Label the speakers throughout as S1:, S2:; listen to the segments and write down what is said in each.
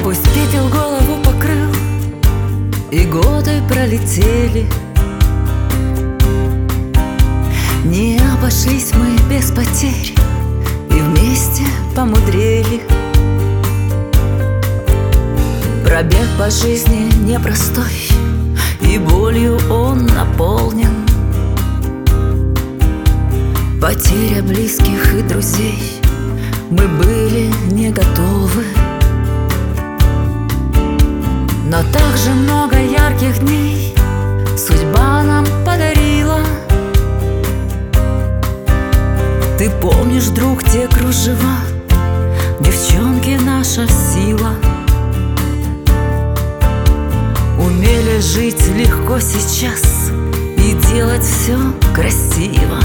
S1: Пусть пепел голову покрыл, и годы пролетели, не обошлись мы без потерь, и вместе помудрели. Пробег по жизни непростой, и болью он наполнен. Потеря близких и друзей, мы были не готовы. Но также много ярких дней судьба нам подарила. Ты помнишь, друг, те кружева, девчонки, наша сила. Умели жить легко сейчас и делать все красиво.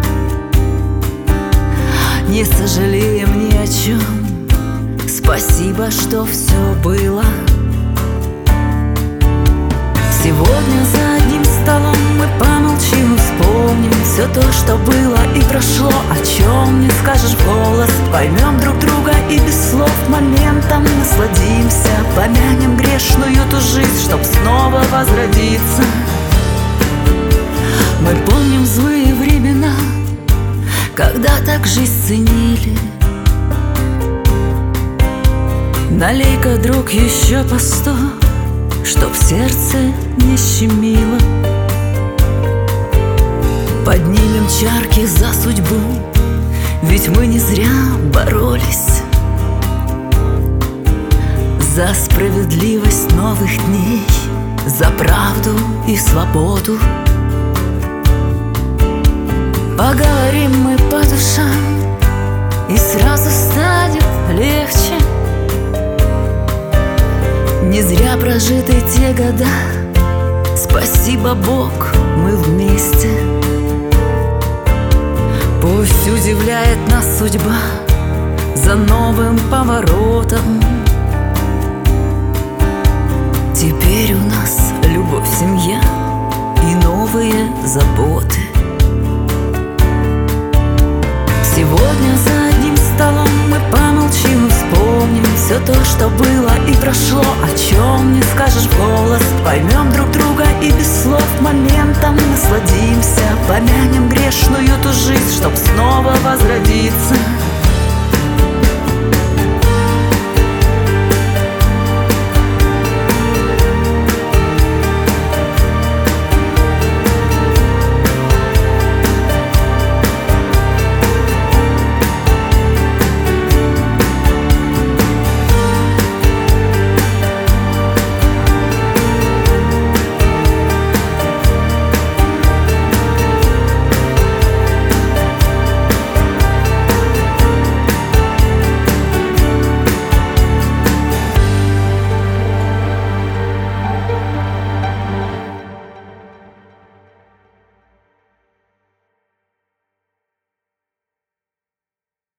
S1: Не сожалеем ни о чем, спасибо, что все было. Сегодня за одним столом мы помолчим и вспомним все то, что было и прошло. О чем не скажешь в голос, поймем друг друга и без слов моментом насладимся. Помянем грешную ту жизнь, чтоб снова возродиться. Мы помним злые времена, когда так жизнь ценили. Налей-ка, друг, еще по 100, чтоб сердце не щемило. Поднимем чарки за судьбу, ведь мы не зря боролись за справедливость новых дней, за правду и свободу. Поговорим мы по душам, и сразу станет легче. Не зря прожиты те года, спасибо, Бог, мы вместе. Пусть удивляет нас судьба за новым поворотом. Теперь у нас любовь, семья и новые заботы. Сегодня за одним столом мы помолчим и вспомним все то, что было и прошло. О чем не скажешь в голос, поймем друг друга и без слов моментом насладимся. Помянем грешную ту жизнь, чтоб снова возродиться.